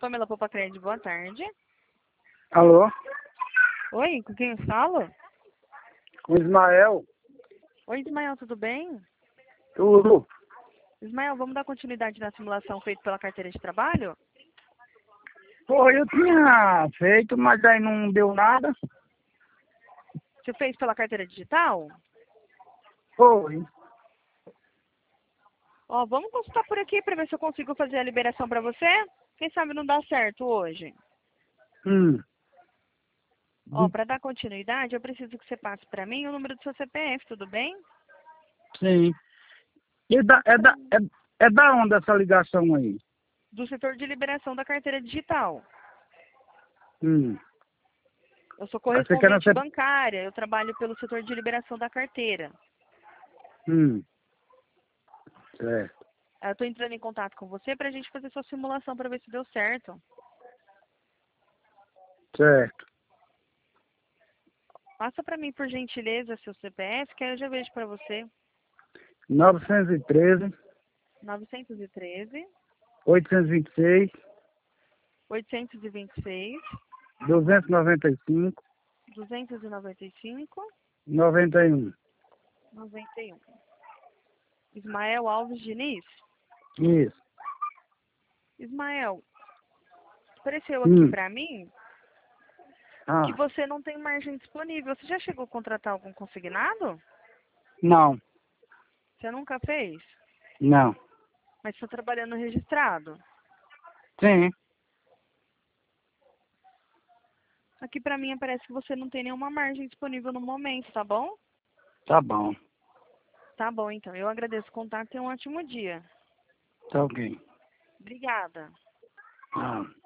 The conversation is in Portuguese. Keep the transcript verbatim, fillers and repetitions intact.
Pamela Popacred, boa tarde. Alô? Oi, com quem eu falo? Com o Ismael? Oi, Ismael, tudo bem? Tudo. Ismael, vamos dar continuidade na simulação feita pela carteira de trabalho? Pô, eu tinha feito, mas aí não deu nada. Você fez pela carteira digital? Foi. Ó, vamos consultar por aqui para ver se eu consigo fazer a liberação para você. Quem sabe não dá certo hoje. Hum. Ó, para dar continuidade, eu preciso que você passe para mim o número do seu C P F, tudo bem? Sim. E da, é, da, é, é da onde essa ligação aí? Do setor de liberação da carteira digital. Hum. Eu sou Aí você quer correspondente ser... bancária, eu trabalho pelo setor de liberação da carteira. Hum. Certo. Eu estou entrando em contato com você para a gente fazer sua simulação para ver se deu certo. Certo. Passa para mim, por gentileza, seu C P F, que aí eu já vejo para você. novecentos e treze, novecentos e treze, oitocentos e vinte e seis, oitocentos e vinte e seis, duzentos e noventa e cinco, duzentos e noventa e cinco, noventa e um. noventa e um. Ismael Alves Diniz? Isso. Ismael, apareceu aqui Hum. para mim Ah. que você não tem margem disponível. Você já chegou a contratar algum consignado? Não. Você nunca fez? Não. Mas está trabalhando registrado? Sim. Aqui para mim aparece que você não tem nenhuma margem disponível no momento, tá bom? Tá bom. Tá bom, então. Eu agradeço o contato e um ótimo dia. Tá ok. Obrigada. Ah.